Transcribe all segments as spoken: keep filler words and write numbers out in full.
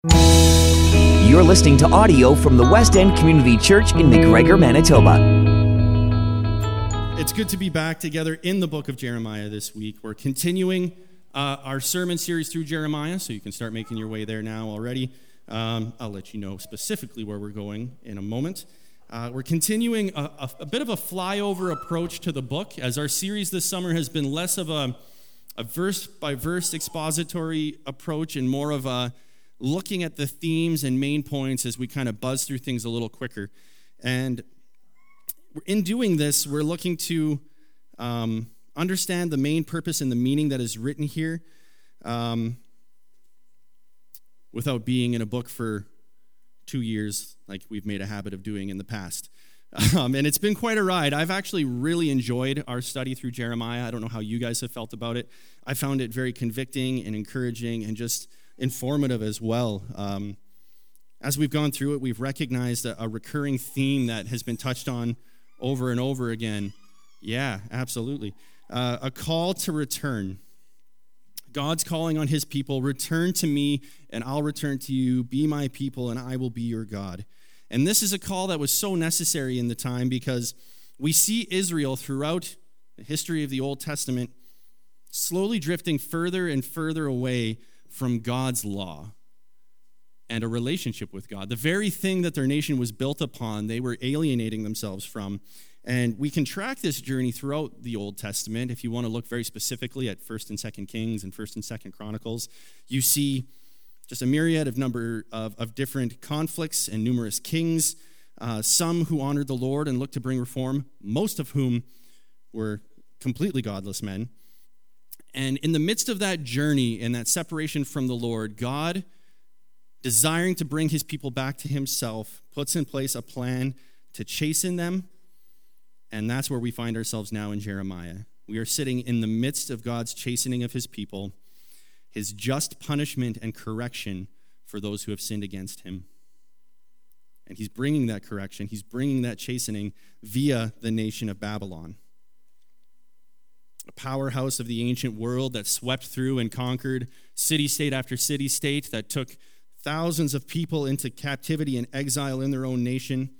You're listening to audio from the West End Community Church in McGregor, Manitoba. It's good to be back together in the book of Jeremiah this week. We're continuing uh, our sermon series through Jeremiah, so you can start making your way there now already. Um, I'll let you know specifically where we're going in a moment. Uh, we're continuing a, a, a bit of a flyover approach to the book, as our series this summer has been less of a, a verse-by-verse expository approach and more of a looking at the themes and main points as we kind of buzz through things a little quicker. And in doing this, we're looking to um, understand the main purpose and the meaning that is written here um, without being in a book for two years like we've made a habit of doing in the past. Um, and it's been quite a ride. I've actually really enjoyed our study through Jeremiah. I don't know how you guys have felt about it. I found it very convicting and encouraging and just informative as well. Um, as we've gone through it, we've recognized a, a recurring theme that has been touched on over and over again. Yeah, absolutely. Uh, a call to return. God's calling on his people, return to me and I'll return to you. Be my people and I will be your God. And this is a call that was so necessary in the time because we see Israel throughout the history of the Old Testament slowly drifting further and further away from God's law and a relationship with God. The very thing that their nation was built upon, they were alienating themselves from. And we can track this journey throughout the Old Testament. If you want to look very specifically at First and Second Kings and First and Second Chronicles, you see just a myriad of number of, of different conflicts and numerous kings, uh, some who honored the Lord and looked to bring reform, most of whom were completely godless men. And in the midst of that journey and that separation from the Lord, God, desiring to bring his people back to himself, puts in place a plan to chasten them. And that's where we find ourselves now in Jeremiah. We are sitting in the midst of God's chastening of his people, his just punishment and correction for those who have sinned against him. And he's bringing that correction, he's bringing that chastening via the nation of Babylon. A powerhouse of the ancient world that swept through and conquered city-state after city-state, that took thousands of people into captivity and exile in their own nation.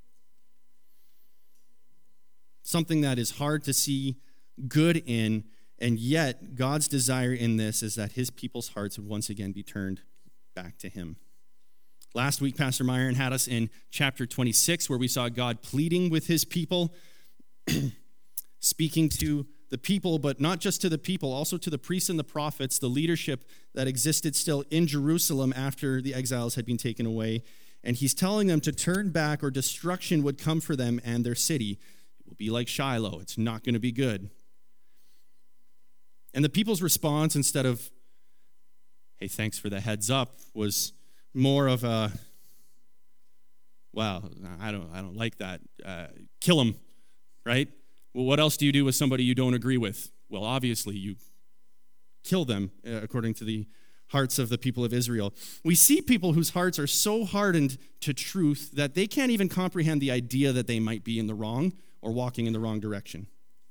Something that is hard to see good in, and yet God's desire in this is that his people's hearts would once again be turned back to him. Last week, Pastor Myron had us in chapter twenty-six, where we saw God pleading with his people, speaking to the people, but not just to the people, also to the priests and the prophets, the leadership that existed still in Jerusalem after the exiles had been taken away. And he's telling them to turn back or destruction would come for them and their city. It will be like Shiloh. It's not going to be good. And the people's response, instead of, hey, thanks for the heads up, was more of a, wow, I don't, I don't like that. Uh, kill him, right? Well, what else do you do with somebody you don't agree with? Well, obviously, you kill them, uh, according to the hearts of the people of Israel. We see people whose hearts are so hardened to truth that they can't even comprehend the idea that they might be in the wrong or walking in the wrong direction.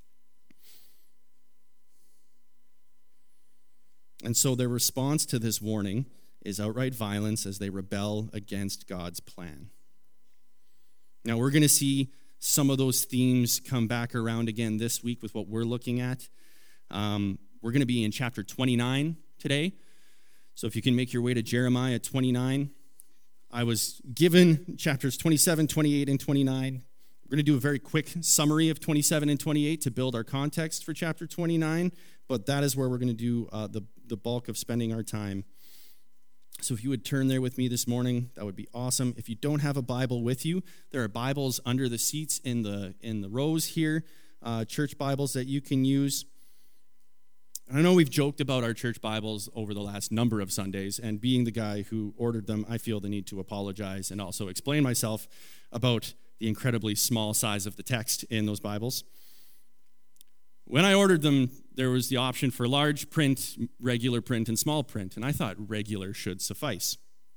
And so their response to this warning is outright violence as they rebel against God's plan. Now, we're going to see some of those themes come back around again this week with what we're looking at. Um, we're going to be in chapter twenty-nine today. So if you can make your way to Jeremiah twenty-nine. I was given chapters twenty-seven, twenty-eight, and twenty-nine. We're going to do a very quick summary of twenty-seven and twenty-eight to build our context for chapter twenty-nine, but that is where we're going to do uh, the, the bulk of spending our time. So if you would turn there with me this morning, that would be awesome. If you don't have a Bible with you, there are Bibles under the seats in the in the rows here, uh, church Bibles that you can use. I know we've joked about our church Bibles over the last number of Sundays, and being the guy who ordered them, I feel the need to apologize and also explain myself about the incredibly small size of the text in those Bibles. When I ordered them, there was the option for large print, regular print, and small print, and I thought regular should suffice.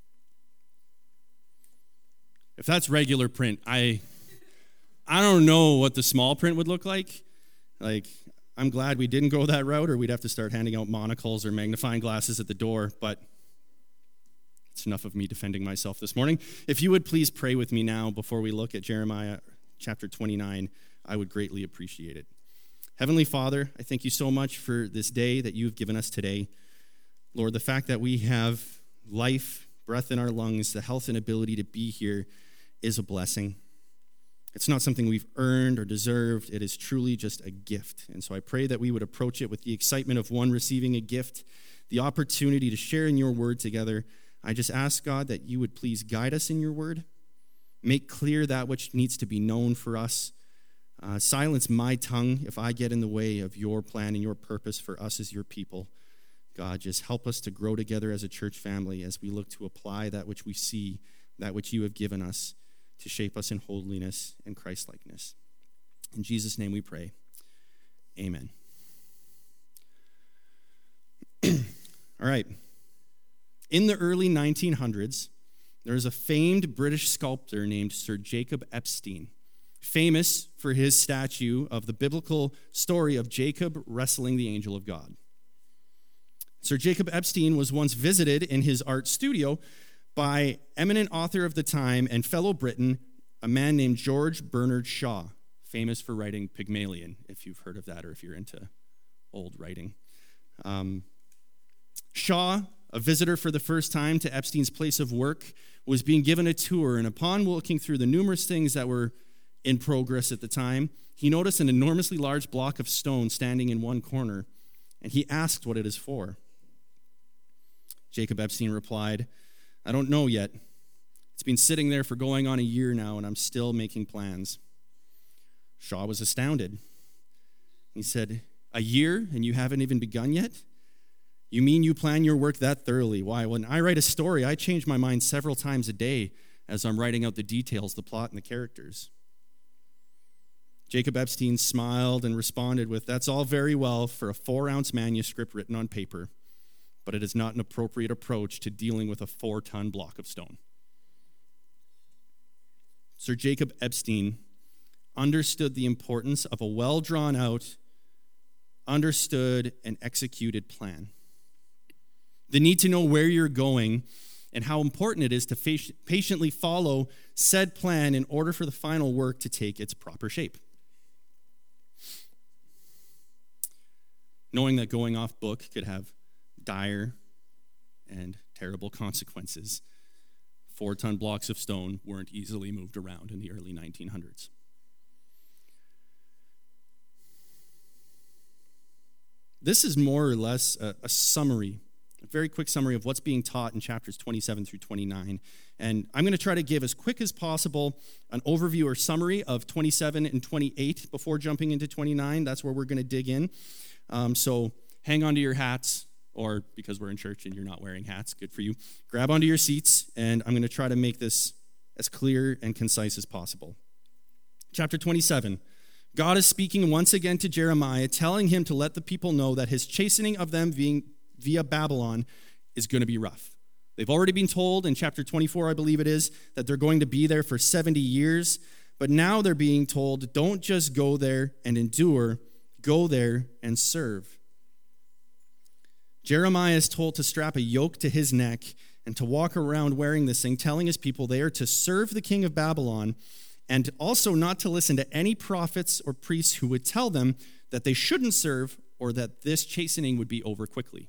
If that's regular print, I I don't know what the small print would look like. Like, I'm glad we didn't go that route, or we'd have to start handing out monocles or magnifying glasses at the door, but It's enough of me defending myself this morning. If you would please pray with me now before we look at Jeremiah chapter twenty-nine, I would greatly appreciate it. Heavenly Father, I thank you so much for this day that you've given us today. Lord, the fact that we have life, breath in our lungs, the health and ability to be here is a blessing. It's not something we've earned or deserved. It is truly just a gift. And so I pray that we would approach it with the excitement of one receiving a gift, the opportunity to share in your word together. I just ask, God, that you would please guide us in your word, make clear that which needs to be known for us, uh, silence my tongue if I get in the way of your plan and your purpose for us as your people. God, just help us to grow together as a church family as we look to apply that which we see, that which you have given us to shape us in holiness and Christ-likeness. In Jesus' name we pray. Amen. All right. In the early nineteen hundreds, there was a famed British sculptor named Sir Jacob Epstein, famous for his statue of the biblical story of Jacob wrestling the angel of God. Sir Jacob Epstein was once visited in his art studio by eminent author of the time and fellow Briton, a man named George Bernard Shaw, famous for writing Pygmalion, if you've heard of that or if you're into old writing. Um, Shaw, a visitor for the first time to Epstein's place of work, was being given a tour, and upon looking through the numerous things that were in progress at the time, he noticed an enormously large block of stone standing in one corner, and he asked what it is for. Jacob Epstein replied, "I don't know yet. It's been sitting there for going on a year now, and I'm still making plans." Shaw was astounded. He said, "A year, and you haven't even begun yet? You mean you plan your work that thoroughly? Why, when I write a story, I change my mind several times a day as I'm writing out the details, the plot, and the characters." Jacob Epstein smiled and responded with, "That's all very well for a four-ounce manuscript written on paper, but it is not an appropriate approach to dealing with a four-ton block of stone." Sir Jacob Epstein understood the importance of a well-drawn-out, understood, and executed plan. The need to know where you're going and how important it is to patiently follow said plan in order for the final work to take its proper shape. Knowing that going off book could have dire and terrible consequences, four-ton blocks of stone weren't easily moved around in the early nineteen hundreds. This is more or less a, a summary, a very quick summary of what's being taught in chapters twenty-seven through twenty-nine. And I'm going to try to give as quick as possible an overview or summary of twenty-seven and twenty-eight before jumping into twenty-nine. That's where we're going to dig in. Um, so hang on to your hats, or because we're in church and you're not wearing hats, good for you. Grab onto your seats, and I'm going to try to make this as clear and concise as possible. Chapter twenty-seven. God is speaking once again to Jeremiah, telling him to let the people know that his chastening of them being via Babylon is going to be rough. They've already been told in chapter twenty-four, I believe it is, that they're going to be there for seventy years. But now they're being told, don't just go there and endure, go there and serve. Jeremiah is told to strap a yoke to his neck and to walk around wearing this thing, telling his people they are to serve the king of Babylon, and also not to listen to any prophets or priests who would tell them that they shouldn't serve or that this chastening would be over quickly.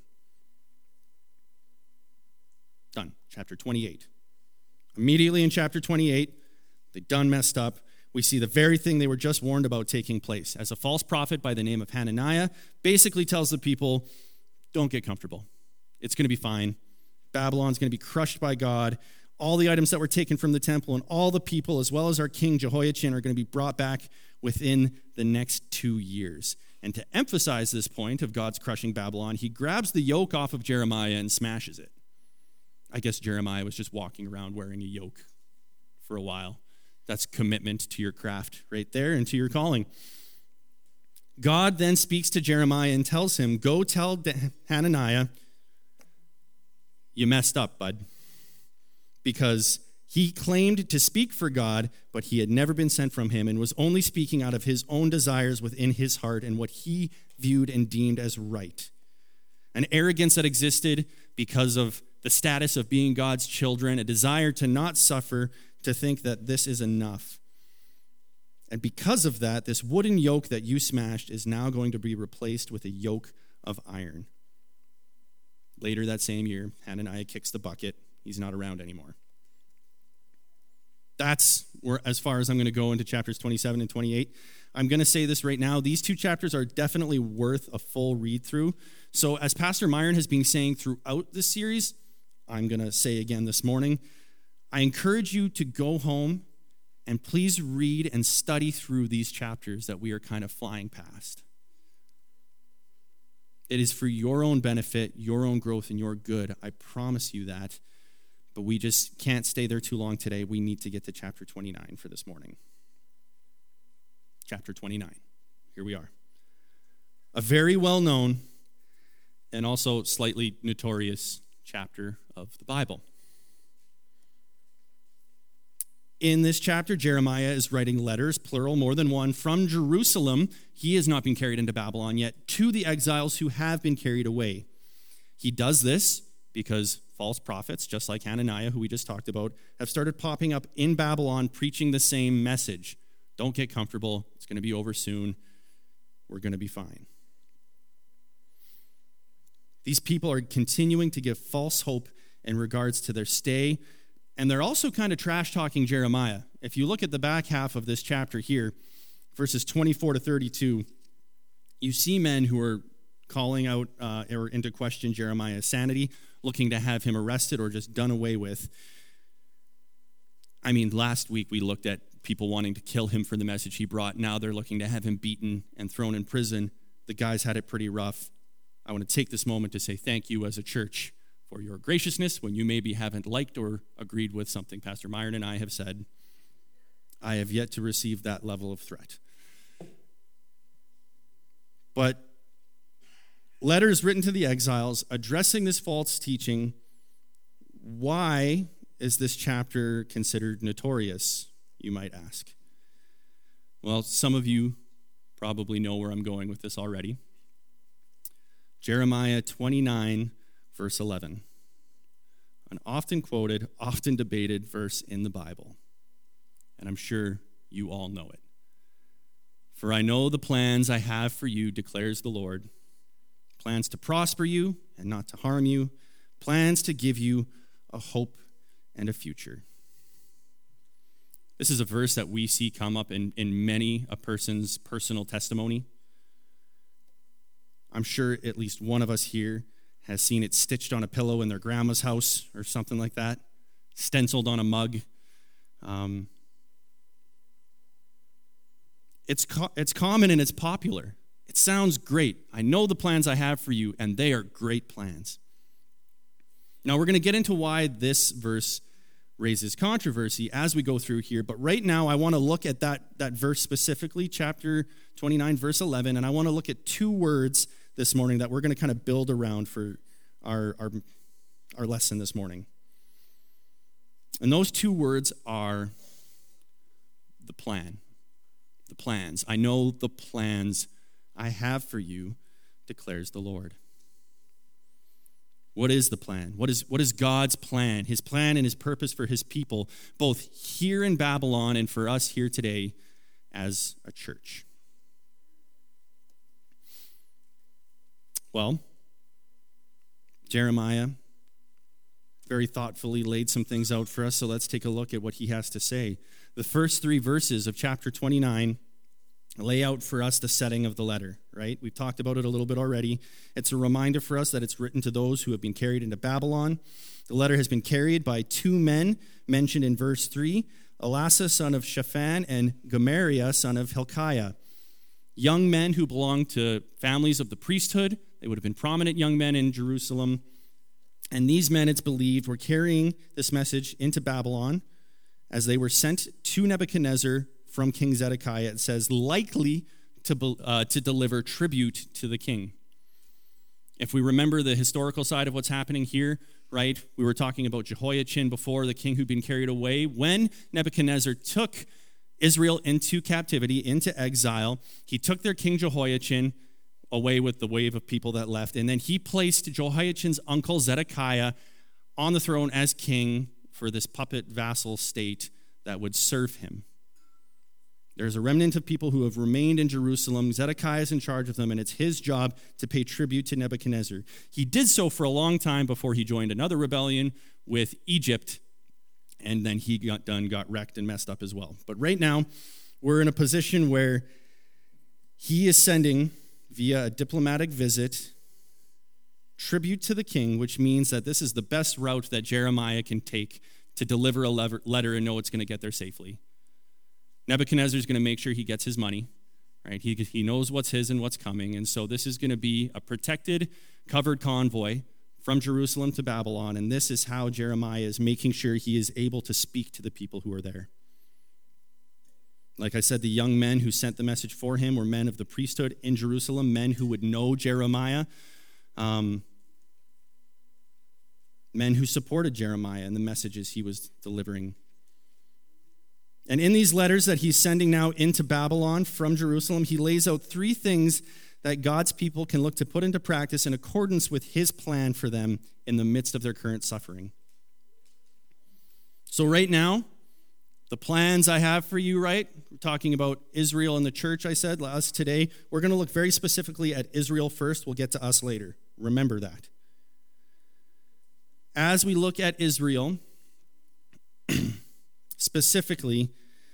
Done. Chapter twenty-eight. Immediately in chapter twenty-eight, they done messed up. We see the very thing they were just warned about taking place, as a false prophet by the name of Hananiah basically tells the people, don't get comfortable. It's going to be fine. Babylon's going to be crushed by God. All the items that were taken from the temple and all the people, as well as our king Jehoiachin, are going to be brought back within the next two years. And to emphasize this point of God's crushing Babylon, he grabs the yoke off of Jeremiah and smashes it. I guess Jeremiah was just walking around wearing a yoke for a while. That's commitment to your craft right there and to your calling. God then speaks to Jeremiah and tells him, go tell Hananiah, you messed up, bud. Because he claimed to speak for God, but he had never been sent from him and was only speaking out of his own desires within his heart and what he viewed and deemed as right. An arrogance that existed because of the status of being God's children, a desire to not suffer, to think that this is enough. And because of that, this wooden yoke that you smashed is now going to be replaced with a yoke of iron. Later that same year, Hananiah kicks the bucket. He's not around anymore. That's where, as far as I'm going to go into chapters twenty-seven and twenty-eight. I'm going to say this right now. These two chapters are definitely worth a full read through. So as Pastor Myron has been saying throughout this series, I'm going to say again this morning, I encourage you to go home and please read and study through these chapters that we are kind of flying past. It is for your own benefit, your own growth, and your good. I promise you that. But we just can't stay there too long today. We need to get to chapter twenty-nine for this morning. Chapter twenty-nine. Here we are. A very well-known and also slightly notorious chapter of the Bible. In this chapter, Jeremiah is writing letters, plural, more than one, from Jerusalem. He has not been carried into Babylon yet, to the exiles who have been carried away. He does this because false prophets, just like Hananiah, who we just talked about, have started popping up in Babylon preaching the same message. Don't get comfortable. It's going to be over soon. We're going to be fine. These people are continuing to give false hope in regards to their stay, and they're also kind of trash-talking Jeremiah. If you look at the back half of this chapter here, verses twenty-four to thirty-two, you see men who are calling out uh, or into question Jeremiah's sanity, looking to have him arrested or just done away with. I mean, last week we looked at people wanting to kill him for the message he brought. Now they're looking to have him beaten and thrown in prison. The guy's had it pretty rough. I want to take this moment to say thank you as a church for your graciousness when you maybe haven't liked or agreed with something Pastor Myron and I have said. I have yet to receive that level of threat. But letters written to the exiles addressing this false teaching. Why is this chapter considered notorious, you might ask? Well, some of you probably know where I'm going with this already. Jeremiah twenty-nine, verse eleven. An often quoted, often debated verse in the Bible. And I'm sure you all know it. For I know the plans I have for you, declares the Lord. Plans to prosper you and not to harm you. Plans to give you a hope and a future. This is a verse that we see come up in, in many a person's personal testimony. I'm sure at least one of us here has seen it stitched on a pillow in their grandma's house or something like that, stenciled on a mug. Um, it's co- it's common and it's popular. It sounds great. I know the plans I have for you, and they are great plans. Now, we're going to get into why this verse raises controversy as we go through here, but right now I want to look at that, that verse specifically, chapter twenty-nine, verse eleven, and I want to look at two words this morning that we're going to kind of build around for our, our, our lesson this morning. And those two words are the plan. The plans. I know the plans I have for you, declares the Lord. What is the plan? What is, what is God's plan? His plan and his purpose for his people, both here in Babylon and for us here today as a church. Well, Jeremiah very thoughtfully laid some things out for us, so let's take a look at what he has to say. The first three verses of chapter twenty-nine lay out for us the setting of the letter, right? We've talked about it a little bit already. It's a reminder for us that it's written to those who have been carried into Babylon. The letter has been carried by two men mentioned in verse three, Elasah, son of Shaphan, and Gemariah, son of Hilkiah. Young men who belonged to families of the priesthood. They would have been prominent young men in Jerusalem. And these men, it's believed, were carrying this message into Babylon as they were sent to Nebuchadnezzar from King Zedekiah. It says, likely to, uh, to deliver tribute to the king. If we remember the historical side of what's happening here, right, we were talking about Jehoiachin before, the king who'd been carried away. When Nebuchadnezzar took Israel into captivity, into exile, he took their king Jehoiachin away with the wave of people that left, and then he placed Jehoiachin's uncle Zedekiah on the throne as king for this puppet vassal state that would serve him. There's a remnant of people who have remained in Jerusalem. Zedekiah is in charge of them, and it's his job to pay tribute to Nebuchadnezzar. He did so for a long time before he joined another rebellion with Egypt, and then he got done, got wrecked, and messed up as well. But right now, we're in a position where he is sending, via a diplomatic visit, tribute to the king, which means that this is the best route that Jeremiah can take to deliver a letter and know it's going to get there safely. Nebuchadnezzar is going to make sure he gets his money, right? He, he knows what's his and what's coming, and so this is going to be a protected, covered convoy from Jerusalem to Babylon, and this is how Jeremiah is making sure he is able to speak to the people who are there. Like I said, the young men who sent the message for him were men of the priesthood in Jerusalem, men who would know Jeremiah, um, men who supported Jeremiah and the messages he was delivering. And in these letters that he's sending now into Babylon from Jerusalem, he lays out three things that God's people can look to put into practice in accordance with his plan for them in the midst of their current suffering. So right now, the plans I have for you, right? We're talking about Israel and the church, I said, us today. We're going to look very specifically at Israel first. We'll get to us later. Remember that. As we look at Israel, specifically,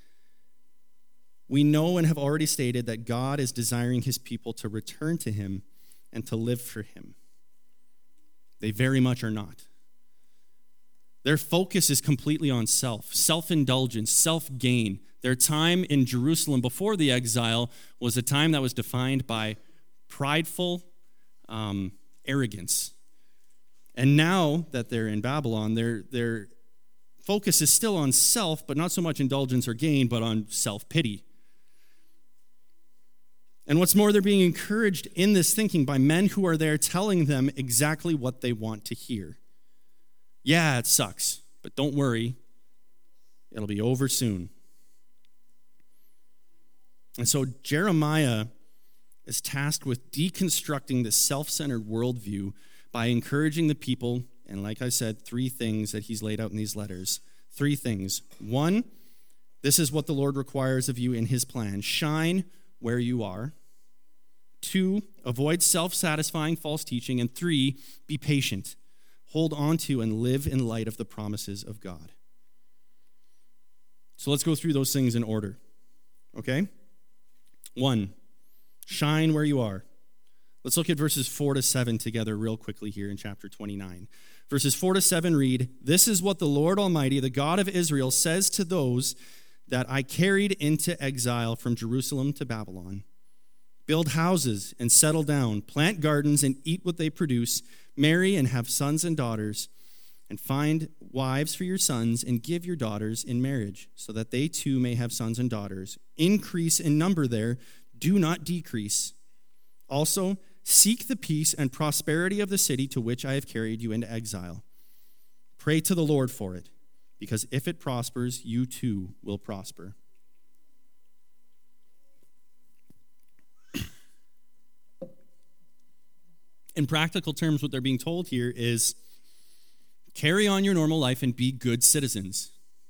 we know and have already stated that God is desiring his people to return to him and to live for him. They very much are not. Their focus is completely on self, self-indulgence, self-gain. Their time in Jerusalem before the exile was a time that was defined by prideful um, arrogance. And now that they're in Babylon, their their focus is still on self, but not so much indulgence or gain, but on self-pity. And what's more, they're being encouraged in this thinking by men who are there telling them exactly what they want to hear. Yeah, it sucks, but don't worry, it'll be over soon. And so Jeremiah is tasked with deconstructing this self-centered worldview by encouraging the people, and like I said, three things that he's laid out in these letters. Three things. One, this is what the Lord requires of you in his plan. Shine where you are. Two, avoid self-satisfying false teaching. And three, be patient. Hold on to and live in light of the promises of God. So let's go through those things in order. Okay? One, shine where you are. Let's look at verses four to seven together real quickly here in chapter twenty-nine. Verses four to seven read, "This is what the Lord Almighty, the God of Israel, says to those that I carried into exile from Jerusalem to Babylon. Build houses and settle down, plant gardens and eat what they produce, marry and have sons and daughters, and find wives for your sons and give your daughters in marriage, so that they too may have sons and daughters. Increase in number there, do not decrease. Also, seek the peace and prosperity of the city to which I have carried you into exile. Pray to the Lord for it, because if it prospers, you too will prosper." In practical terms, what they're being told here is carry on your normal life and be good citizens.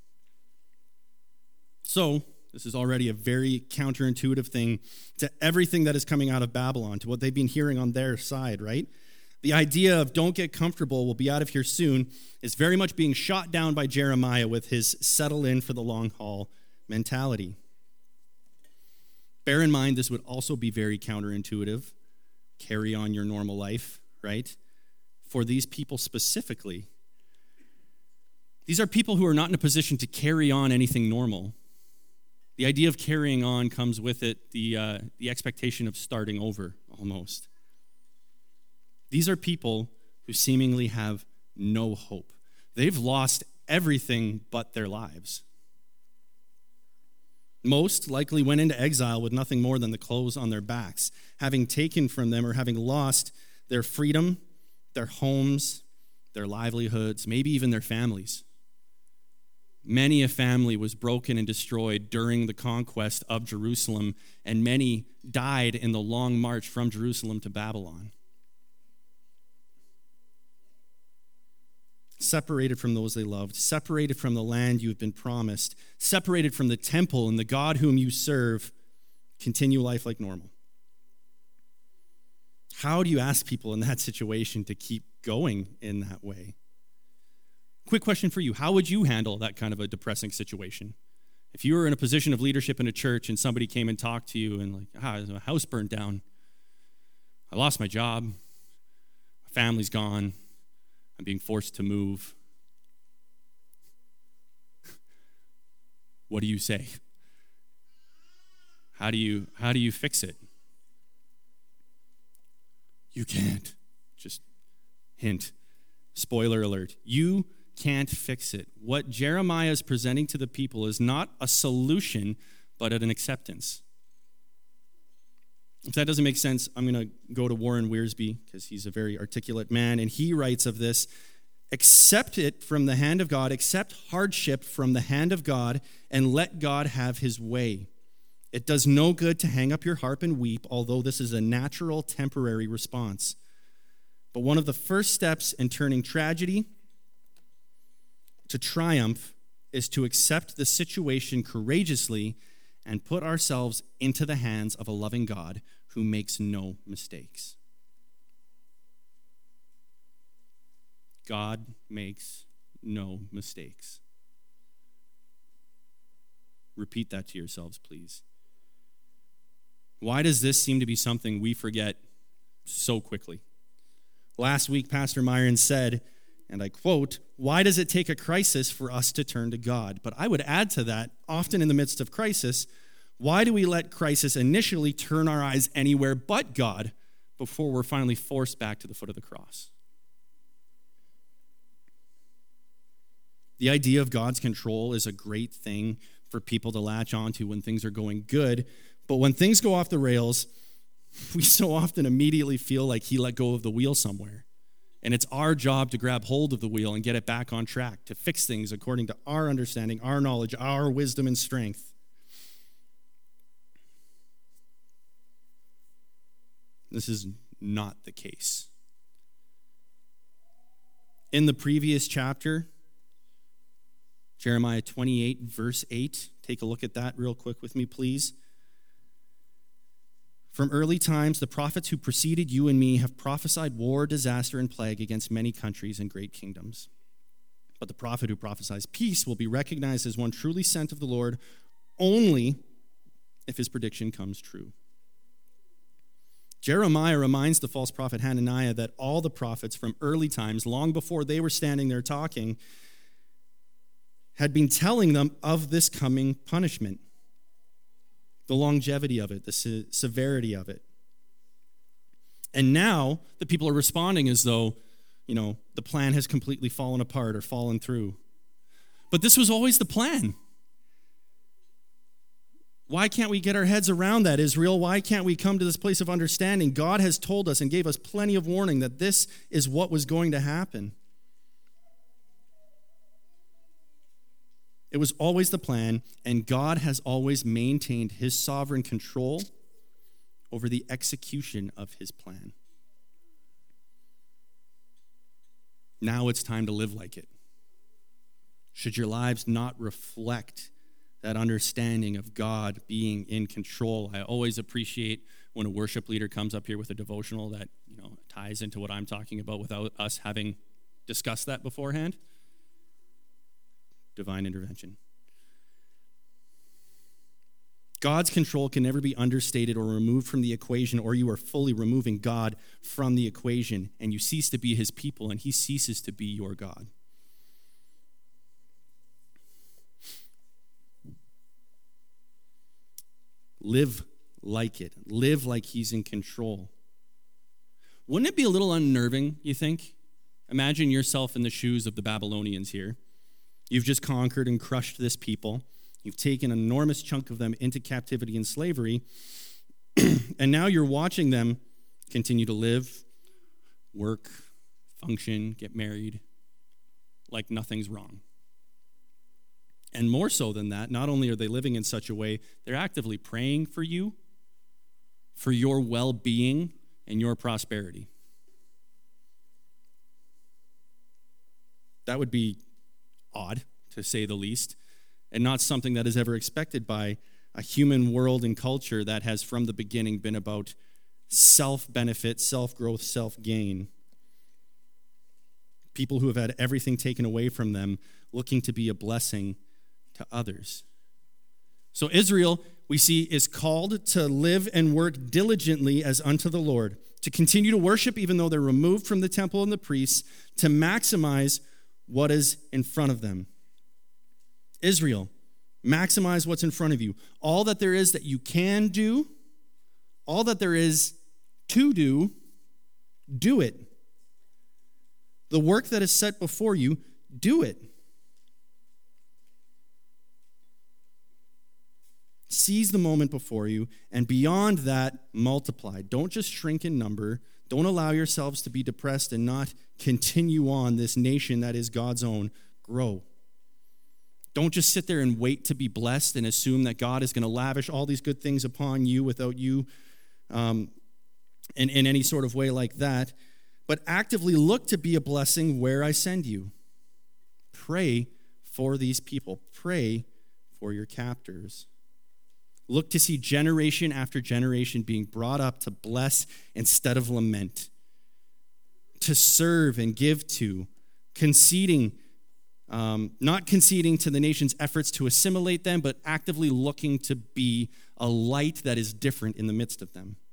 So, this is already a very counterintuitive thing to everything that is coming out of Babylon, to what they've been hearing on their side, right? The idea of don't get comfortable, we'll be out of here soon, is very much being shot down by Jeremiah with his settle in for the long haul mentality. Bear in mind, this would also be very counterintuitive. Carry on your normal life, right? For these people specifically. These are people who are not in a position to carry on anything normal. The idea of carrying on comes with it the, uh, the expectation of starting over, almost. These are people who seemingly have no hope. They've lost everything but their lives. Most likely went into exile with nothing more than the clothes on their backs, having taken from them or having lost their freedom, their homes, their livelihoods, maybe even their families. Many a family was broken and destroyed during the conquest of Jerusalem, and many died in the long march from Jerusalem to Babylon. separated from those they loved, separated from the land you have been promised, separated from the temple and the God whom you serve, continue life like normal. How do you ask people in that situation to keep going in that way? Quick question for you. How would you handle that kind of a depressing situation? If you were in a position of leadership in a church and somebody came and talked to you and like, ah, my house burned down. I lost my job. My family's gone. I'm being forced to move. What do you say? How do you, how do you fix it? You can't. Just hint. Spoiler alert. You can't fix it. What Jeremiah is presenting to the people is not a solution, but an acceptance. If that doesn't make sense, I'm going to go to Warren Wiersbe, because he's a very articulate man, and he writes of this: accept it from the hand of God, accept hardship from the hand of God, and let God have his way. It does no good to hang up your harp and weep, although this is a natural, temporary response. But one of the first steps in turning tragedy to triumph is to accept the situation courageously and put ourselves into the hands of a loving God who makes no mistakes. God makes no mistakes. Repeat that to yourselves, please. Why does this seem to be something we forget so quickly? Last week, Pastor Myron said, and I quote, "Why does it take a crisis for us to turn to God?" But I would add to that, often in the midst of crisis, why do we let crisis initially turn our eyes anywhere but God before we're finally forced back to the foot of the cross? The idea of God's control is a great thing for people to latch onto when things are going good, but when things go off the rails, we so often immediately feel like he let go of the wheel somewhere. And it's our job to grab hold of the wheel and get it back on track, to fix things according to our understanding, our knowledge, our wisdom and strength. This is not the case. In the previous chapter, Jeremiah twenty-eight, verse eight, take a look at that real quick with me, please. From early times, the prophets who preceded you and me have prophesied war, disaster, and plague against many countries and great kingdoms. But the prophet who prophesies peace will be recognized as one truly sent of the Lord only if his prediction comes true. Jeremiah reminds the false prophet Hananiah that all the prophets from early times, long before they were standing there talking, had been telling them of this coming punishment. The longevity of it, the se- severity of it. And now the people are responding as though, you know, the plan has completely fallen apart or fallen through. But this was always the plan. Why can't we get our heads around that, Israel? Why can't we come to this place of understanding? God has told us and gave us plenty of warning that this is what was going to happen. It was always the plan, and God has always maintained his sovereign control over the execution of his plan. Now it's time to live like it. Should your lives not reflect that understanding of God being in control? I always appreciate when a worship leader comes up here with a devotional that, you know, ties into what I'm talking about without us having discussed that beforehand. Divine intervention. God's control can never be understated or removed from the equation, or you are fully removing God from the equation, and you cease to be his people, and he ceases to be your God. Live like it. Live like he's in control. Wouldn't it be a little unnerving, you think? Imagine yourself in the shoes of the Babylonians here. You've just conquered and crushed this people. You've taken an enormous chunk of them into captivity and slavery. And now you're watching them continue to live, work, function, get married, like nothing's wrong. And more so than that, not only are they living in such a way, they're actively praying for you, for your well-being and your prosperity. That would be odd, to say the least, and not something that is ever expected by a human world and culture that has from the beginning been about self-benefit, self-growth, self-gain. People who have had everything taken away from them, looking to be a blessing to others. So Israel, we see, is called to live and work diligently as unto the Lord, to continue to worship even though they're removed from the temple and the priests, to maximize what is in front of them. Israel, maximize what's in front of you. All that there is that you can do, all that there is to do, do it. The work that is set before you, do it. Seize the moment before you, and beyond that, multiply. Don't just shrink in number. Don't allow yourselves to be depressed and not continue on this nation that is God's own. Grow. Don't just sit there and wait to be blessed and assume that God is going to lavish all these good things upon you without you um, in, in any sort of way like that. But actively look to be a blessing where I send you. Pray for these people. Pray for your captors. Look to see generation after generation being brought up to bless instead of lament, to serve and give to, conceding, um, not conceding to the nation's efforts to assimilate them, but actively looking to be a light that is different in the midst of them.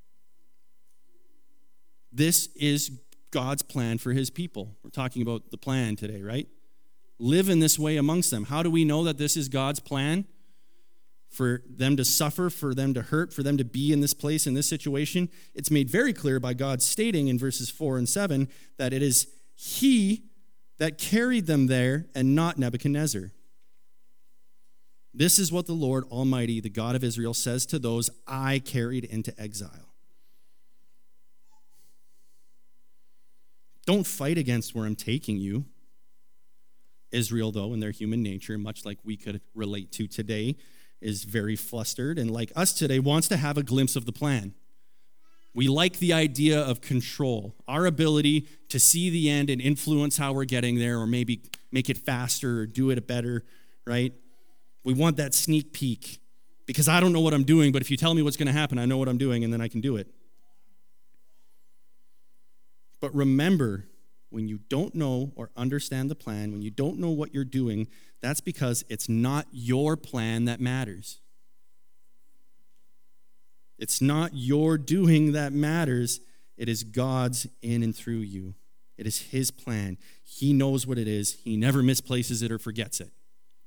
This is God's plan for his people. We're talking about the plan today, right? Live in this way amongst them. How do we know that this is God's plan? For them to suffer, for them to hurt, for them to be in this place, in this situation. It's made very clear by God stating in verses four and seven that it is he that carried them there and not Nebuchadnezzar. This is what the Lord Almighty, the God of Israel, says to those I carried into exile. Don't fight against where I'm taking you. Israel, though, in their human nature, much like we could relate to today, is very flustered, and like us today, wants to have a glimpse of the plan. We like the idea of control, our ability to see the end and influence how we're getting there, or maybe make it faster or do it better, right? We want that sneak peek, because I don't know what I'm doing, but if you tell me what's going to happen, I know what I'm doing, and then I can do it. But remember, when you don't know or understand the plan, when you don't know what you're doing, that's because it's not your plan that matters. It's not your doing that matters. It is God's in and through you. It is his plan. He knows what it is. He never misplaces it or forgets it.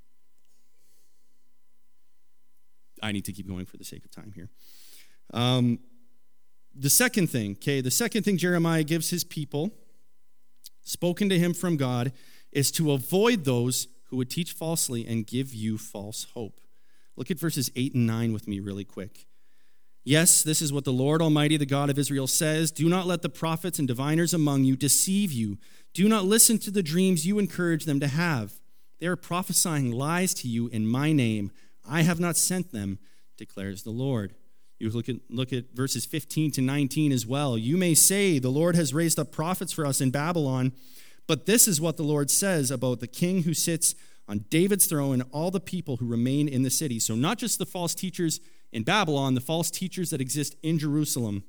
I need to keep going for the sake of time here. Um, the second thing, okay, the second thing Jeremiah gives his people, spoken to him from God, is to avoid those who would teach falsely and give you false hope. Look at verses eight and nine with me really quick. Yes, this is what the Lord Almighty, the God of Israel, says. Do not let the prophets and diviners among you deceive you. Do not listen to the dreams you encourage them to have. They are prophesying lies to you in my name. I have not sent them, declares the Lord. You look at, look at verses fifteen to nineteen as well. You may say, the Lord has raised up prophets for us in Babylon, but this is what the Lord says about the king who sits on David's throne and all the people who remain in the city. So not just the false teachers in Babylon, the false teachers that exist in Jerusalem.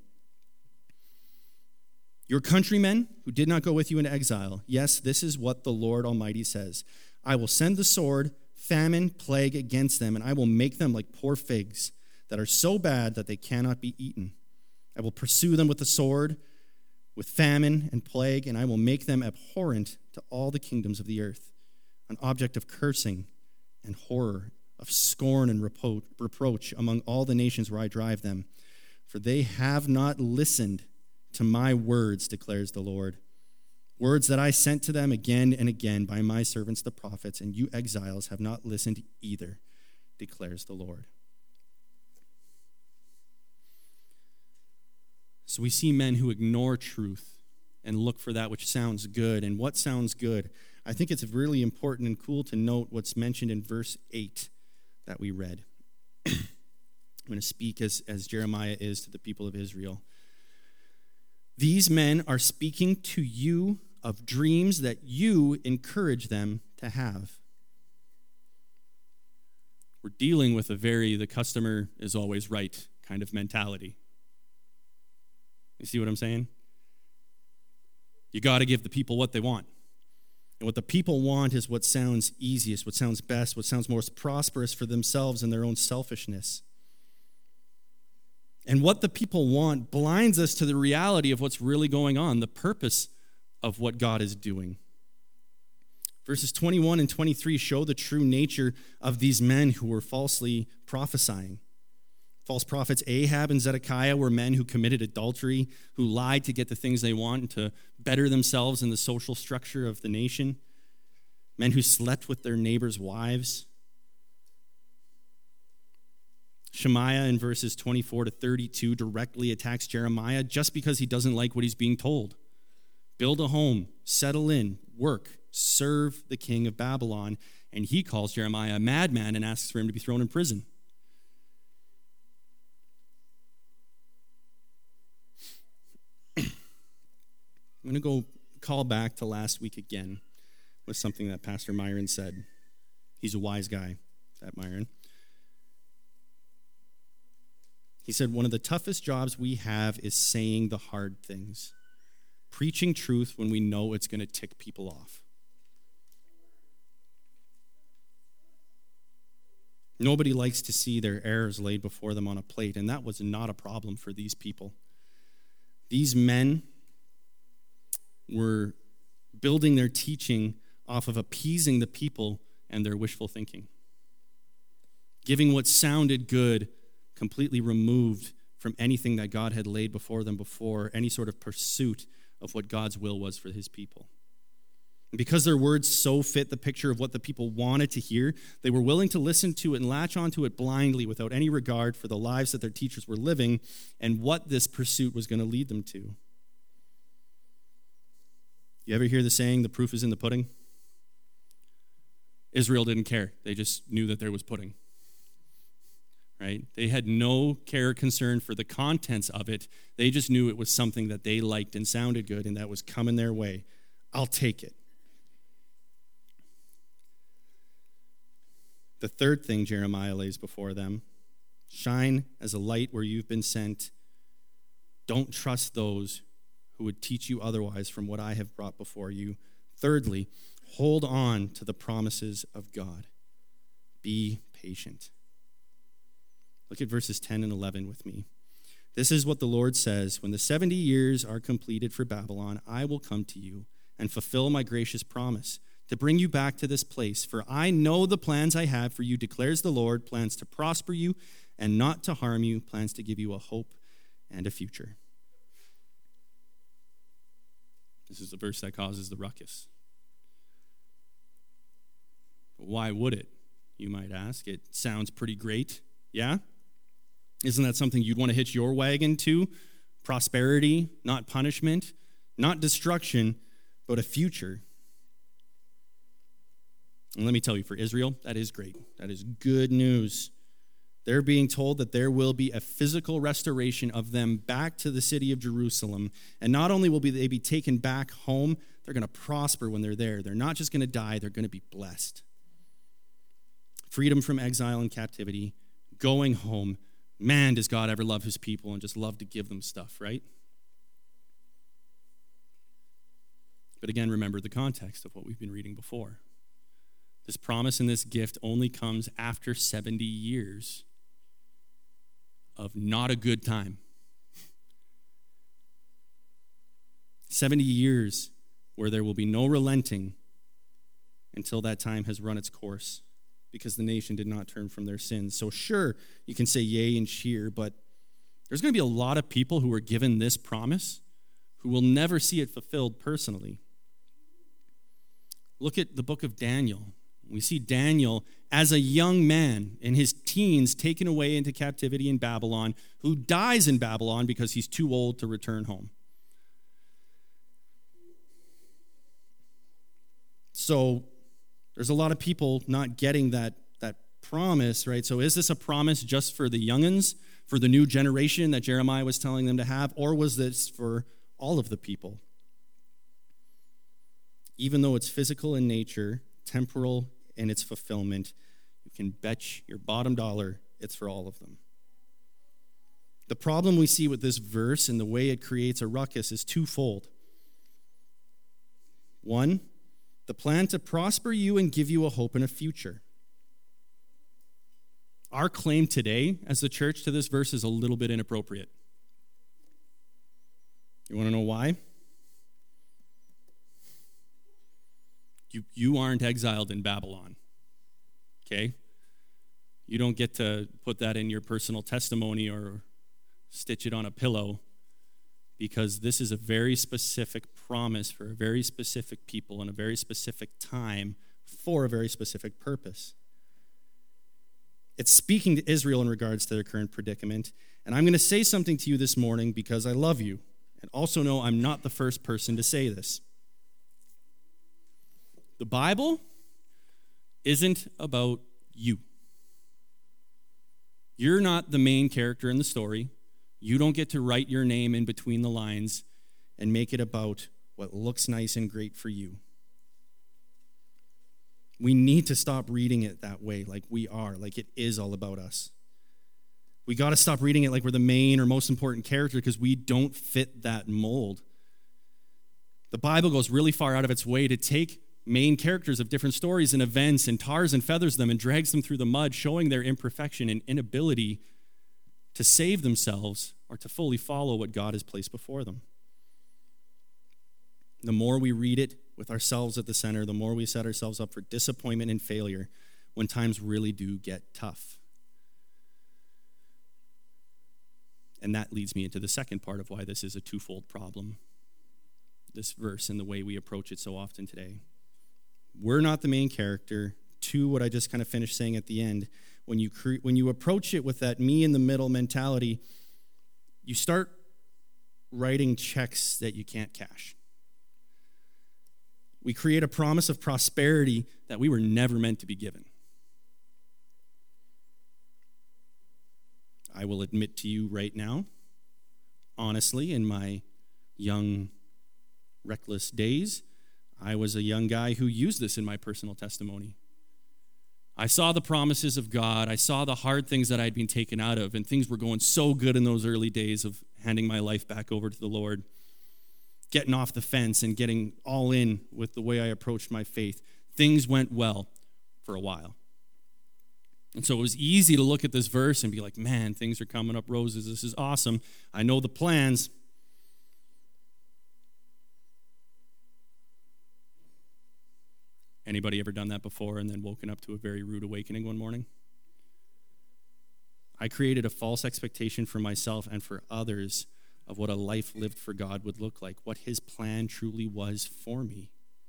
Your countrymen who did not go with you into exile. Yes, this is what the Lord Almighty says. I will send the sword, famine, plague against them, and I will make them like poor figs that are so bad that they cannot be eaten. I will pursue them with the sword, with famine and plague, and I will make them abhorrent to all the kingdoms of the earth, an object of cursing and horror, of scorn and repro- reproach among all the nations where I drive them. For they have not listened to my words, declares the Lord. Words that I sent to them again and again by my servants the prophets, and you exiles have not listened either, declares the Lord. So we see men who ignore truth and look for that which sounds good. And what sounds good? I think it's really important and cool to note what's mentioned in verse eight that we read. I'm going to speak as, as Jeremiah is to the people of Israel. These men are speaking to you of dreams that you encourage them to have. We're dealing with a very the customer is always right kind of mentality. You see what I'm saying? You got to give the people what they want. And what the people want is what sounds easiest, what sounds best, what sounds most prosperous for themselves and their own selfishness. And what the people want blinds us to the reality of what's really going on, the purpose of what God is doing. Verses twenty-one and twenty-three show the true nature of these men who were falsely prophesying. False prophets Ahab and Zedekiah were men who committed adultery, who lied to get the things they want and to better themselves in the social structure of the nation. Men who slept with their neighbors' wives. Shemaiah in verses twenty-four to thirty-two directly attacks Jeremiah just because he doesn't like what he's being told. Build a home, settle in, work, serve the king of Babylon. And he calls Jeremiah a madman and asks for him to be thrown in prison. I'm going to go call back to last week again with something that Pastor Myron said. He's a wise guy, that Myron. He said, one of the toughest jobs we have is saying the hard things. Preaching truth when we know it's going to tick people off. Nobody likes to see their errors laid before them on a plate, and that was not a problem for these people. These men were building their teaching off of appeasing the people and their wishful thinking. Giving what sounded good, completely removed from anything that God had laid before them before, any sort of pursuit of what God's will was for his people. And because their words so fit the picture of what the people wanted to hear, they were willing to listen to it and latch onto it blindly without any regard for the lives that their teachers were living and what this pursuit was going to lead them to. You ever hear the saying, the proof is in the pudding? Israel didn't care. They just knew that there was pudding. Right? They had no care or concern for the contents of it. They just knew it was something that they liked and sounded good and that was coming their way. I'll take it. The third thing Jeremiah lays before them, shine as a light where you've been sent. Don't trust those who would teach you otherwise from what I have brought before you. Thirdly, hold on to the promises of God. Be patient. Look at verses ten and eleven with me. This is what the Lord says, when the seventy years are completed for Babylon, I will come to you and fulfill my gracious promise to bring you back to this place. For I know the plans I have for you, declares the Lord, plans to prosper you and not to harm you, plans to give you a hope and a future. This is the verse that causes the ruckus. Why would it, you might ask? It sounds pretty great, yeah? Isn't that something you'd want to hitch your wagon to? Prosperity, not punishment, not destruction, but a future. And let me tell you, for Israel, that is great. That is good news. They're being told that there will be a physical restoration of them back to the city of Jerusalem. And not only will they be taken back home, they're going to prosper when they're there. They're not just going to die, they're going to be blessed. Freedom from exile and captivity, going home. Man, does God ever love his people and just love to give them stuff, right? But again, remember the context of what we've been reading before. This promise and this gift only comes after seventy years of not a good time. seventy years where there will be no relenting until that time has run its course, because the nation did not turn from their sins. So sure, you can say yay and cheer, but there's going to be a lot of people who are given this promise who will never see it fulfilled personally. Look at the book of Daniel. We see Daniel as a young man in his teens taken away into captivity in Babylon, who dies in Babylon because he's too old to return home. So there's a lot of people not getting that, that promise, right? So is this a promise just for the young'uns, for the new generation that Jeremiah was telling them to have, or was this for all of the people? Even though it's physical in nature, temporal in its fulfillment, you can bet your bottom dollar it's for all of them. The problem we see with this verse and the way it creates a ruckus is twofold. One, the plan to prosper you and give you a hope and a future. Our claim today as the church to this verse is a little bit inappropriate. You want to know why? You, you aren't exiled in Babylon, okay? You don't get to put that in your personal testimony or stitch it on a pillow, because this is a very specific promise for a very specific people in a very specific time for a very specific purpose. It's speaking to Israel in regards to their current predicament, and I'm going to say something to you this morning because I love you, and also know I'm not the first person to say this. The Bible isn't about you. You're not the main character in the story. You don't get to write your name in between the lines and make it about what looks nice and great for you. We need to stop reading it that way, like we are, like it is all about us. We got to stop reading it like we're the main or most important character because we don't fit that mold. The Bible goes really far out of its way to take main characters of different stories and events and tars and feathers them and drags them through the mud, showing their imperfection and inability to save themselves or to fully follow what God has placed before them. The more we read it with ourselves at the center, the more we set ourselves up for disappointment and failure when times really do get tough. And that leads me into the second part of why this is a twofold problem, this verse and the way we approach it so often today. We're not the main character. Two, what I just kind of finished saying at the end, when you cre- when you approach it with that me in the middle mentality, you start writing checks that you can't cash. We create a promise of prosperity that we were never meant to be given. I will admit to you right now, honestly, in my young, reckless days, I was a young guy who used this in my personal testimony. I saw the promises of God. I saw the hard things that I'd been taken out of, and things were going so good in those early days of handing my life back over to the Lord, getting off the fence and getting all in with the way I approached my faith. Things went well for a while. And so it was easy to look at this verse and be like, man, things are coming up roses. This is awesome. I know the plans. Anybody ever done that before and then woken up to a very rude awakening one morning? I created a false expectation for myself and for others of what a life lived for God would look like, what his plan truly was for me.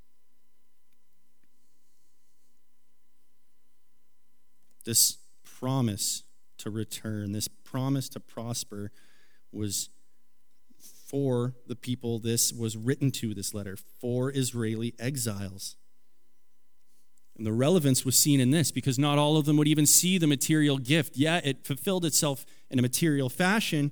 This promise to return, this promise to prosper was for the people this was written to, this letter, for Israeli exiles. And the relevance was seen in this because not all of them would even see the material gift. Yeah, it fulfilled itself in a material fashion.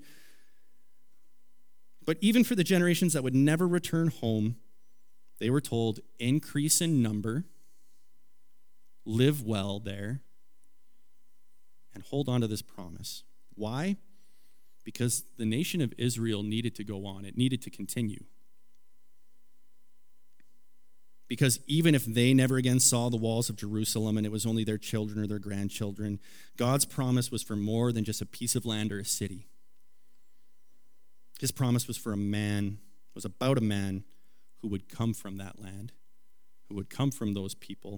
But even for the generations that would never return home, they were told, increase in number, live well there, and hold on to this promise. Why? Because the nation of Israel needed to go on. It needed to continue. Because even if they never again saw the walls of Jerusalem and it was only their children or their grandchildren, God's promise was for more than just a piece of land or a city. His promise was for a man, was about a man who would come from that land, who would come from those people.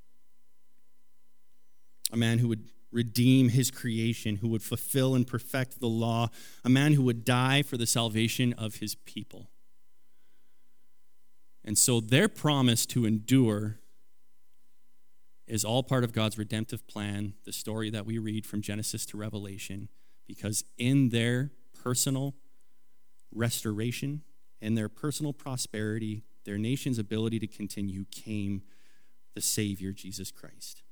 A man who would redeem his creation, who would fulfill and perfect the law, a man who would die for the salvation of his people. And so their promise to endure is all part of God's redemptive plan, the story that we read from Genesis to Revelation, because in their personal restoration, in their personal prosperity, their nation's ability to continue came the Savior, Jesus Christ.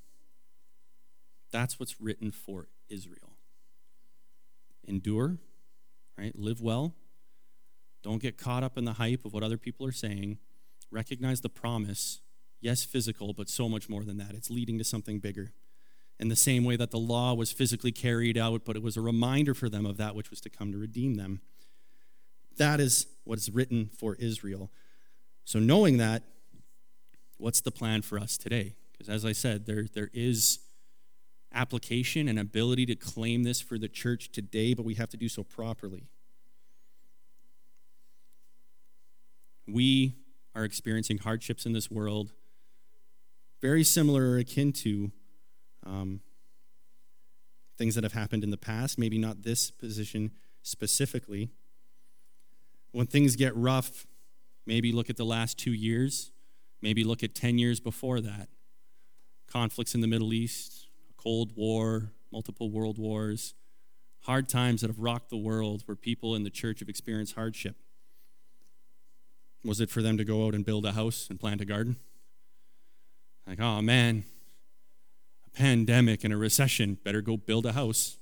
That's what's written for Israel. Endure, right? Live well. Don't get caught up in the hype of what other people are saying. Recognize the promise. Yes, physical, but so much more than that. It's leading to something bigger. In the same way that the law was physically carried out, but it was a reminder for them of that which was to come to redeem them. That is what is written for Israel. So knowing that, what's the plan for us today? Because as I said, there, there is application and ability to claim this for the church today, but we have to do so properly. We are experiencing hardships in this world, very similar or akin to um, things that have happened in the past, maybe not this position specifically. When things get rough, maybe look at the last two years, maybe look at ten years before that. Conflicts in the Middle East, Cold War, multiple world wars, hard times that have rocked the world where people in the church have experienced hardship. Was it for them to go out and build a house and plant a garden? Like, oh man, a pandemic and a recession, better go build a house.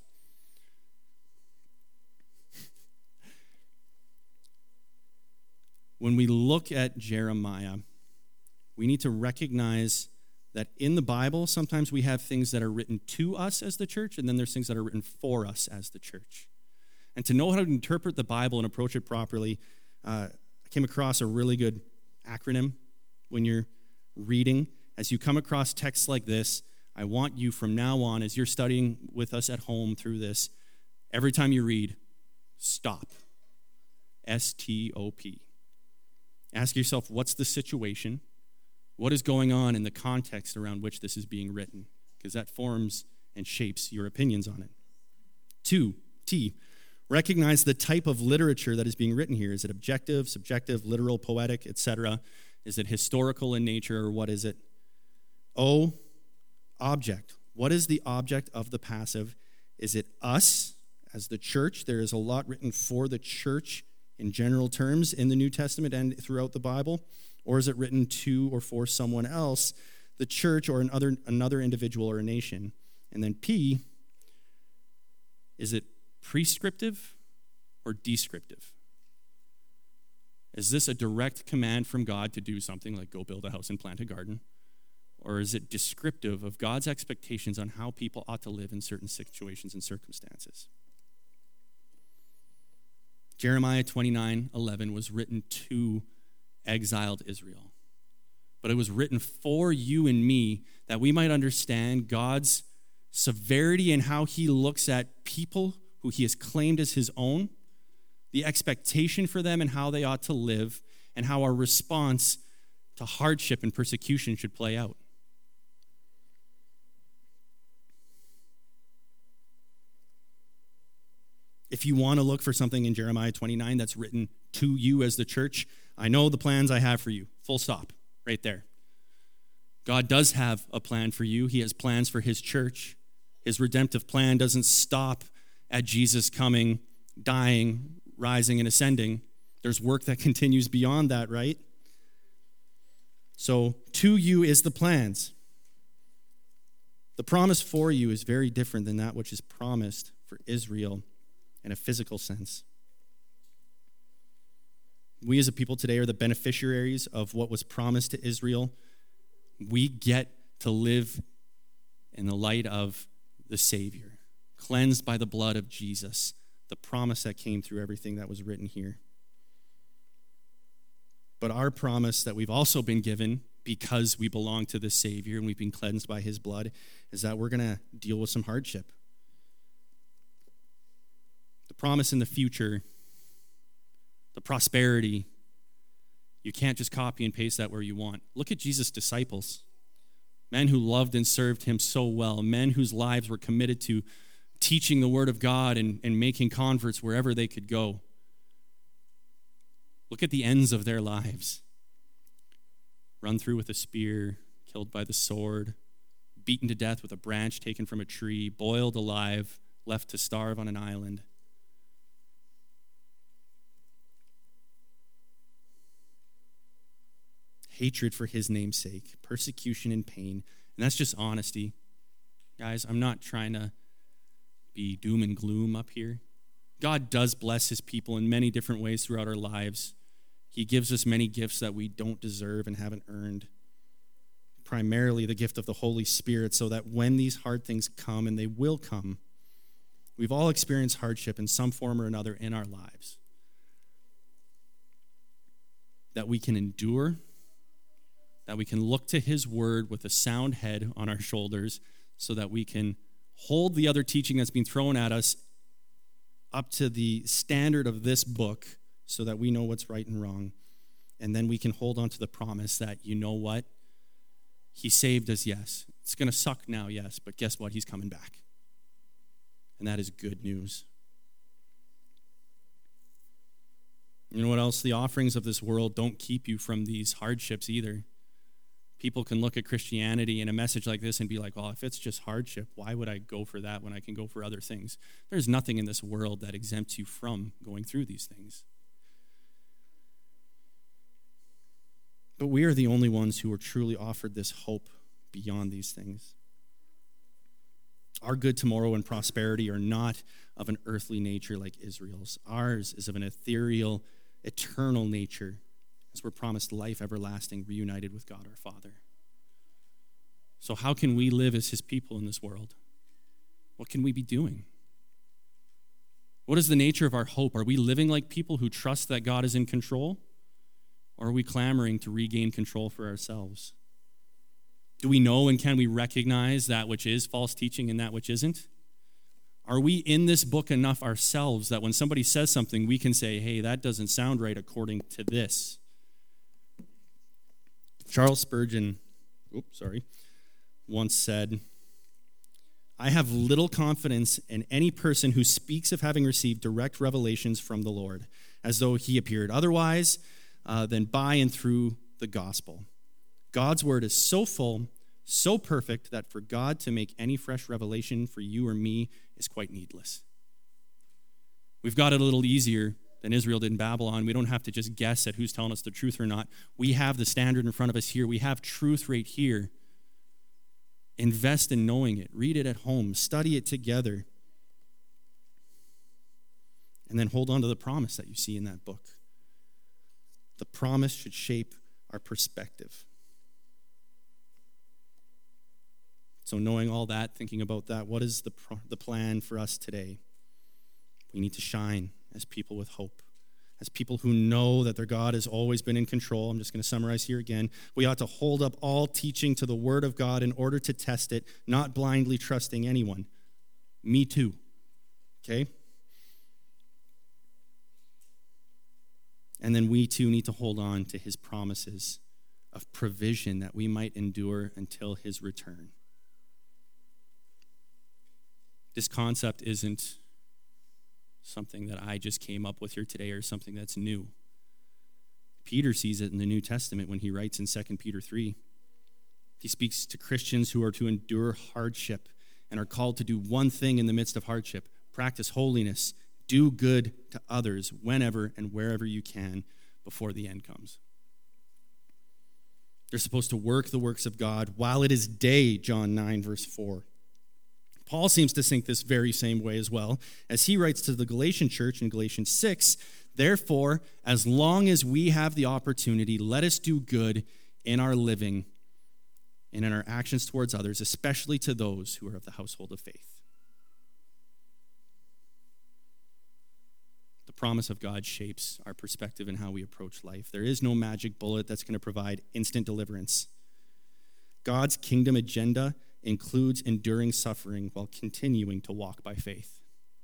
When we look at Jeremiah, we need to recognize that in the Bible, sometimes we have things that are written to us as the church, and then there's things that are written for us as the church. And to know how to interpret the Bible and approach it properly, uh, I came across a really good acronym when you're reading. As you come across texts like this, I want you from now on, as you're studying with us at home through this, every time you read, stop. S T O P. Ask yourself, what's the situation? What is going on in the context around which this is being written? Because that forms and shapes your opinions on it. Two, T, recognize the type of literature that is being written here. Is it objective, subjective, literal, poetic, et cetera? Is it historical in nature, or what is it? O, object. What is the object of the passive? Is it us as the church? There is a lot written for the church in general terms in the New Testament and throughout the Bible. Or is it written to or for someone else, the church or another, another individual or a nation? And then P, is it prescriptive or descriptive? Is this a direct command from God to do something like go build a house and plant a garden? Or is it descriptive of God's expectations on how people ought to live in certain situations and circumstances? Jeremiah twenty-nine eleven was written to exiled Israel. But it was written for you and me that we might understand God's severity in how he looks at people who he has claimed as his own, the expectation for them and how they ought to live, and how our response to hardship and persecution should play out. If you want to look for something in Jeremiah twenty-nine that's written to you as the church, I know the plans I have for you. Full stop, right there. God does have a plan for you. He has plans for his church. His redemptive plan doesn't stop at Jesus coming, dying, rising, and ascending. There's work that continues beyond that, right? So, to you is the plans. The promise for you is very different than that which is promised for Israel in a physical sense. We as a people today are the beneficiaries of what was promised to Israel. We get to live in the light of the Savior, cleansed by the blood of Jesus, the promise that came through everything that was written here. But our promise that we've also been given because we belong to the Savior and we've been cleansed by his blood is that we're going to deal with some hardship. The promise in the future, the prosperity, you can't just copy and paste that where you want. Look at Jesus' disciples, men who loved and served him so well, men whose lives were committed to teaching the word of God and, and making converts wherever they could go. Look at the ends of their lives. Run through with a spear, killed by the sword, beaten to death with a branch taken from a tree, boiled alive, left to starve on an island. Hatred for his name's sake, persecution and pain. And that's just honesty. Guys, I'm not trying to be doom and gloom up here. God does bless his people in many different ways throughout our lives. He gives us many gifts that we don't deserve and haven't earned. Primarily the gift of the Holy Spirit, so that when these hard things come, and they will come, we've all experienced hardship in some form or another in our lives, that we can endure, that we can look to his word with a sound head on our shoulders, so that we can hold the other teaching that's being thrown at us up to the standard of this book, so that we know what's right and wrong. And then we can hold on to the promise that, you know what? He saved us, yes. It's going to suck now, yes, but guess what? He's coming back. And that is good news. You know what else? The offerings of this world don't keep you from these hardships either. People can look at Christianity and a message like this and be like, well, if it's just hardship, why would I go for that when I can go for other things? There's nothing in this world that exempts you from going through these things. But we are the only ones who are truly offered this hope beyond these things. Our good tomorrow and prosperity are not of an earthly nature like Israel's. Ours is of an ethereal, eternal nature, as we're promised life everlasting, reunited with God our Father. So how can we live as his people in this world? What can we be doing? What is the nature of our hope? Are we living like people who trust that God is in control? Or are we clamoring to regain control for ourselves? Do we know and can we recognize that which is false teaching and that which isn't? Are we in this book enough ourselves that when somebody says something, we can say, hey, that doesn't sound right according to this? Charles Spurgeon, oops, sorry, once said, I have little confidence in any person who speaks of having received direct revelations from the Lord, as though he appeared otherwise uh, than by and through the gospel. God's word is so full, so perfect, that for God to make any fresh revelation for you or me is quite needless. We've got it a little easier than Israel did in Babylon. We don't have to just guess at who's telling us the truth or not. We have the standard in front of us here. We have truth right here. Invest in knowing it. Read it at home. Study it together. And then hold on to the promise that you see in that book. The promise should shape our perspective. So knowing all that, thinking about that, what is the pro- the plan for us today? We need to shine as people with hope, as people who know that their God has always been in control. I'm just going to summarize here again. We ought to hold up all teaching to the word of God in order to test it, not blindly trusting anyone. Me too. Okay? And then we too need to hold on to his promises of provision that we might endure until his return. This concept isn't something that I just came up with here today or something that's new. Peter sees it in the New Testament when he writes in Second Peter three. He speaks to Christians who are to endure hardship and are called to do one thing in the midst of hardship: practice holiness, do good to others whenever and wherever you can before the end comes. They're supposed to work the works of God while it is day, John nine, verse four. Paul seems to think this very same way as well, as he writes to the Galatian church in Galatians six, therefore, as long as we have the opportunity, let us do good in our living and in our actions towards others, especially to those who are of the household of faith. The promise of God shapes our perspective and how we approach life. There is no magic bullet that's going to provide instant deliverance. God's kingdom agenda includes enduring suffering while continuing to walk by faith.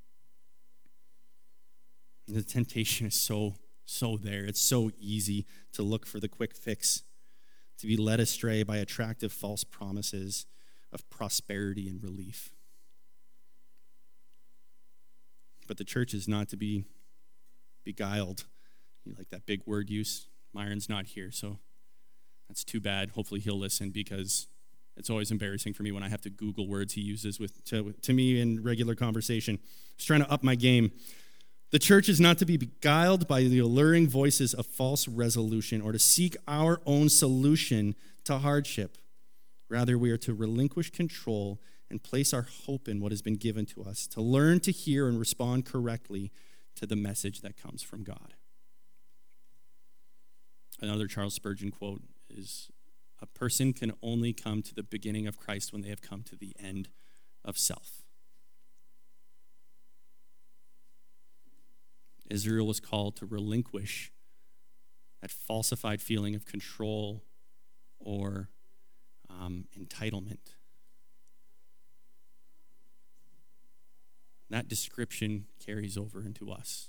And the temptation is so, so there. It's so easy to look for the quick fix, to be led astray by attractive false promises of prosperity and relief. But the church is not to be beguiled. You like that big word use? Myron's not here, so that's too bad. Hopefully he'll listen, because it's always embarrassing for me when I have to Google words he uses with to, to me in regular conversation. Just trying to up my game. The church is not to be beguiled by the alluring voices of false resolution or to seek our own solution to hardship. Rather, we are to relinquish control and place our hope in what has been given to us, to learn to hear and respond correctly to the message that comes from God. Another Charles Spurgeon quote is, "A person can only come to the beginning of Christ when they have come to the end of self." Israel was called to relinquish that falsified feeling of control or um, entitlement. That description carries over into us.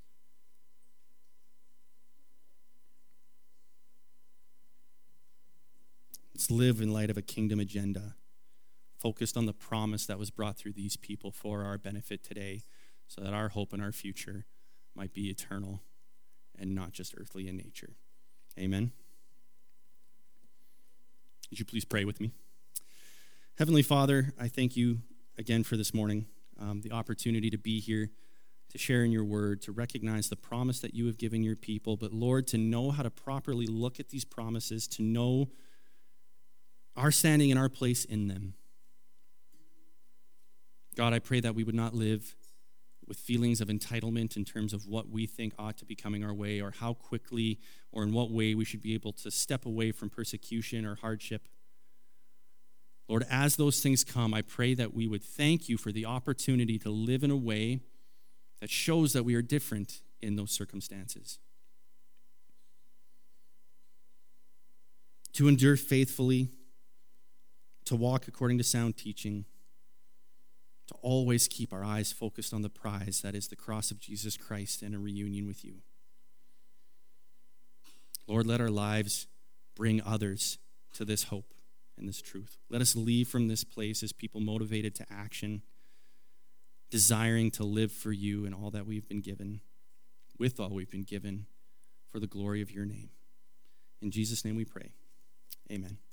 Let's live in light of a kingdom agenda, focused on the promise that was brought through these people for our benefit today, so that our hope and our future might be eternal and not just earthly in nature. Amen. Would you please pray with me? Heavenly Father, I thank you again for this morning, um, the opportunity to be here, to share in your word, to recognize the promise that you have given your people, but Lord, to know how to properly look at these promises, to know our standing and our place in them. God, I pray that we would not live with feelings of entitlement in terms of what we think ought to be coming our way, or how quickly or in what way we should be able to step away from persecution or hardship. Lord, as those things come, I pray that we would thank you for the opportunity to live in a way that shows that we are different in those circumstances. To endure faithfully, to walk according to sound teaching, to always keep our eyes focused on the prize that is the cross of Jesus Christ and a reunion with you. Lord, let our lives bring others to this hope and this truth. Let us leave from this place as people motivated to action, desiring to live for you and all that we've been given, with all we've been given, for the glory of your name. In Jesus' name we pray. Amen.